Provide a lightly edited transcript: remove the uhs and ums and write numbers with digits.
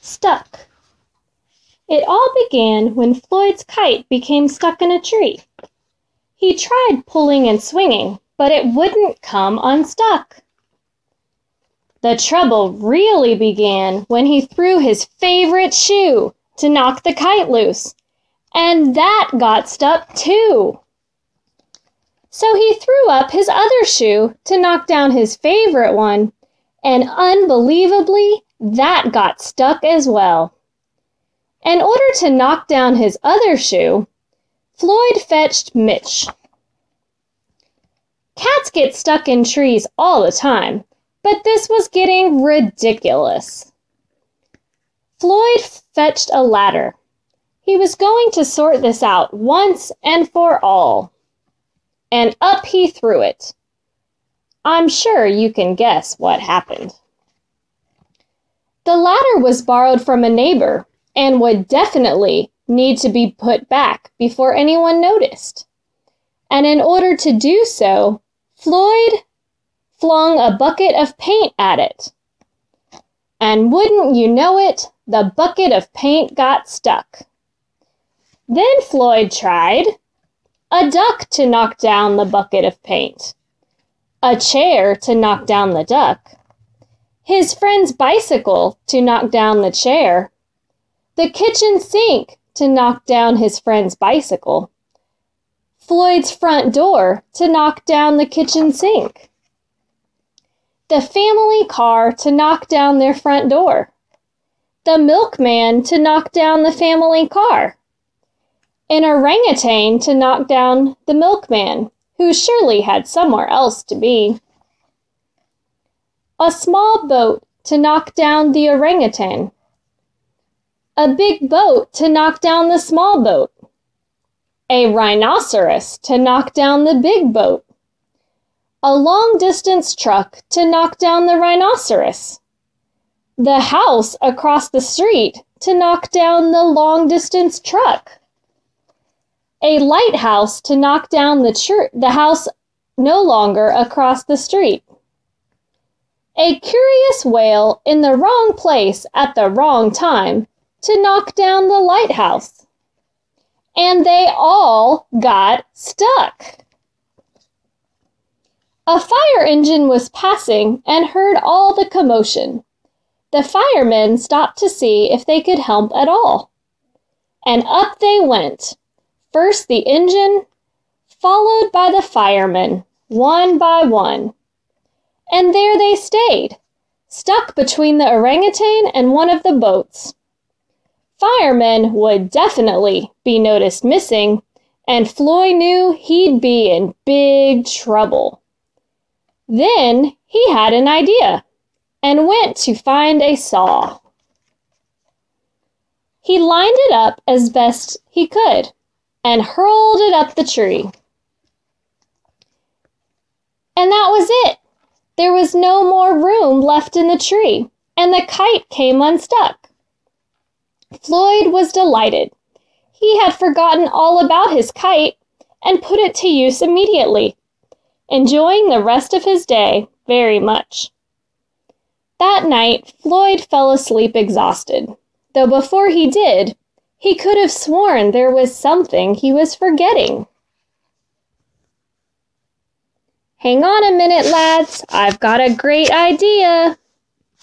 Stuck. It all began when Floyd's kite became stuck in a tree. He tried pulling and swinging, but it wouldn't come unstuck. The trouble really began when he threw his favorite shoe to knock the kite loose, and that got stuck too. So he threw up his other shoe to knock down his favorite one, and unbelievably, that got stuck as well. In order to knock down his other shoe, Floyd fetched Mitch. Cats get stuck in trees all the time, but this was getting ridiculous. Floyd fetched a ladder. He was going to sort this out once and for all. And up he threw it. I'm sure you can guess what happened. The ladder was borrowed from a neighbor and would definitely need to be put back before anyone noticed. And in order to do so, Floyd flung a bucket of paint at it. And wouldn't you know it, the bucket of paint got stuck. Then Floyd tried a duck to knock down the bucket of paint, a chair to knock down the duck, his friend's bicycle to knock down the chair, the kitchen sink to knock down his friend's bicycle, Floyd's front door to knock down the kitchen sink, the family car to knock down their front door, the milkman to knock down the family car, an orangutan to knock down the milkman, who surely had somewhere else to be, a small boat to knock down the orangutan, a big boat to knock down the small boat, a rhinoceros to knock down the big boat, a long-distance truck to knock down the rhinoceros, the house across the street to knock down the long-distance truck, a lighthouse to knock down the house no longer across the street, a curious whale in the wrong place at the wrong time to knock down the lighthouse. And they all got stuck. A fire engine was passing and heard all the commotion. The firemen stopped to see if they could help at all. And up they went. First the engine, followed by the firemen, one by one. And there they stayed, stuck between the orangutan and one of the boats. Firemen would definitely be noticed missing, and Floyd knew he'd be in big trouble. Then he had an idea, and went to find a saw. He lined it up as best he could, and hurled it up the tree. And that was it. There was no more room left in the tree, and the kite came unstuck. Floyd was delighted. He had forgotten all about his kite and put it to use immediately, enjoying the rest of his day very much. That night, Floyd fell asleep exhausted, though before he did, he could have sworn there was something he was forgetting. Hang on a minute, lads. I've got a great idea.